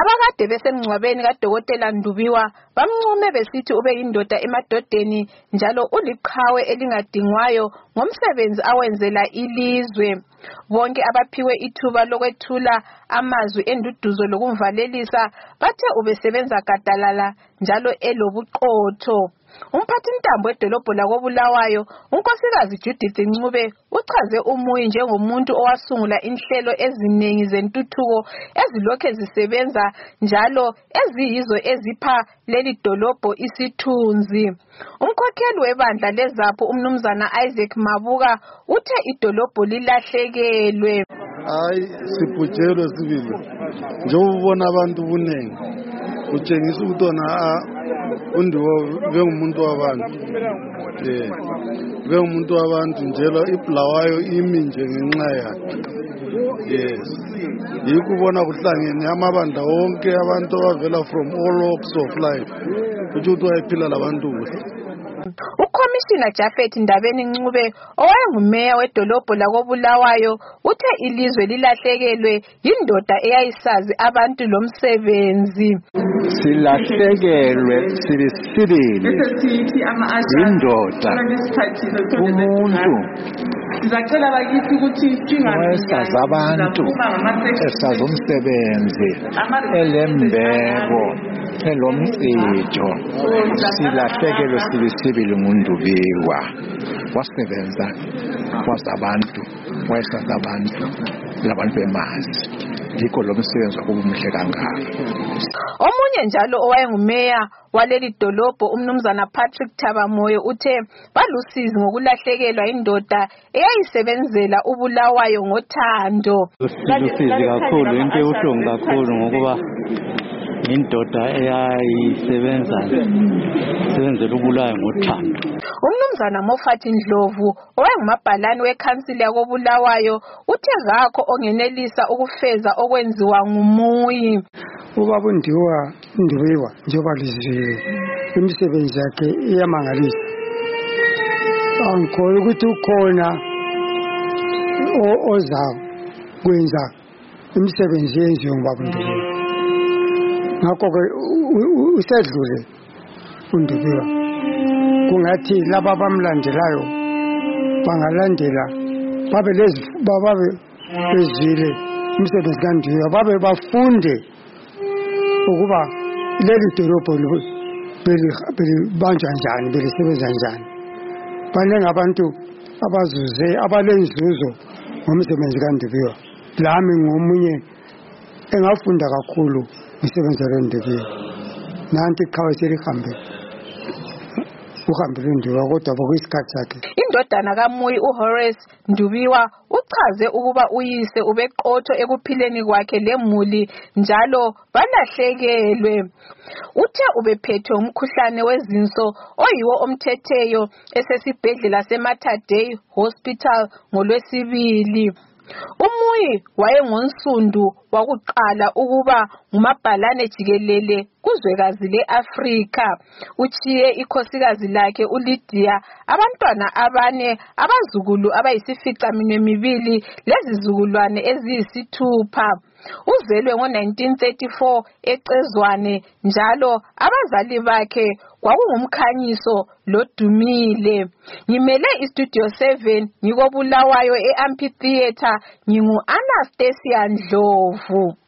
Abakade besemngcwabeni kaDokotela Ndubiwa bamncume besithi ube yindoda emadodeni njalo uliqhawe elingadingwayo ngomsebenzi awenzela ilizwe. Bonke abaphiwe ithuba lokwethula amazwi enduduzo lokumvalelisa bathe ubesebenza gadalala njalo elobuqotho. Umphathintambo wedolobho lakoBulawayo unkosikazi Judith Ncube uchaze uMuyi njengomuntu owasungula inhlelo eziningi zentuthuko ezilokhe zisebenza njalo eziyizo ezipha leli dolobho isithunzi. Umkhokheli webandla leZAPHU umnumzana Isaac Mabuka uthe idolobho lilahlekelwe. Hayi sibhujelo sibili njengobona abantu bunengi utshengisa ukutona undiwo bengumuntu wabantu bengumuntu wabantu njalo iBulawayo imi nje ngenxa yakhe. Yes, yikubona kuhlangene amabandla wonke abantu abavela from all walks of life ukuthi wayephila labantu kuhle. Ukhomishina Jafet Ndabeni Ncube owayengumeya wedolobho lakoBulawayo uthe ilizwe lilahlekelwe yindoda eyayisazi abantu lomsebenzi. Silahlekelwe sibili indoda umuntu Sizacela bakithi ukuthi singasazi abantu esazi umsebenzi elembeko elomcito. Silahlekelwe sibili nguNdubiwa wasebenza kwazabantu wayesazi abantu labantu bemazi yikho lo msebenzi wakumuhle kangaka. Omunye njalo owayengumeya waleli dolobho umnumzana Patrick Thabamoyo uthe balusizi ngokulahlekelwa indoda eyayisebenzela uBulawayo ngothando. Lusizi kakhulu into ebuhlungu kakhulu ngokuba indoda eyayisebenzela uBulawayo ngothando. Umnumzana Moffat Ndlovu owayengumabhalani wekhansili yakoBulawayo uthe ngakho ongenelisa ukufeza okwenziwa nguMuyi. Ubaba Ndubiwa njengoba lizwe imisebenzi yakhe iyamangalisa. Angikholwa ukuthi ukhona oza kwenza imisebenzi yenziwe ngubaba Ndubiwa. Ngakho-ke usedlule uNdubiwa. Kungathi laba abamlandelayo bangalandela babe bezwile imisebenzi kaNdubiwa babe bafunde ukuba leli dolobho belibanjwa njani belisebenza njani. Baningi abantu abazuze abalenzuzo ngomsebenzi kaNdubiwa. Lami ngomunye engafunda kakhulu umsebenzi kaNdubiwa. Nanti iqhawe selihambe uhambile uNdubiwa kodwa bokuyisikhathi sakhe. Indodana kaMuyi uHorace Ndubiwa uchaze ukuba uyise ubeqotho ekuphileni kwakhe lemuli njalo balahlekelwe. Uthe ubephethwe umkhuhlane wezinso oyiwo omthetheyo esesibhedlela seMater Dei Hospital ngoLwesibili. uMuyi wayengonsundu wakuqala ukuba ngumabhalane jikelele kuzwekazi leAfrika. Uchiye ikhosikazi lakhe uLydia abantwana abane abazukulu abayisificaminwembili lezizukulwane eziyisithupha. Uzelwe ngo1934 eCezwane njalo abazali bakhe kwakungumkhanyiso loDumile. Ngimele iStudio 7 ngikoBulawayo eAmphitheatre ngingu Anastasia Ndlovu.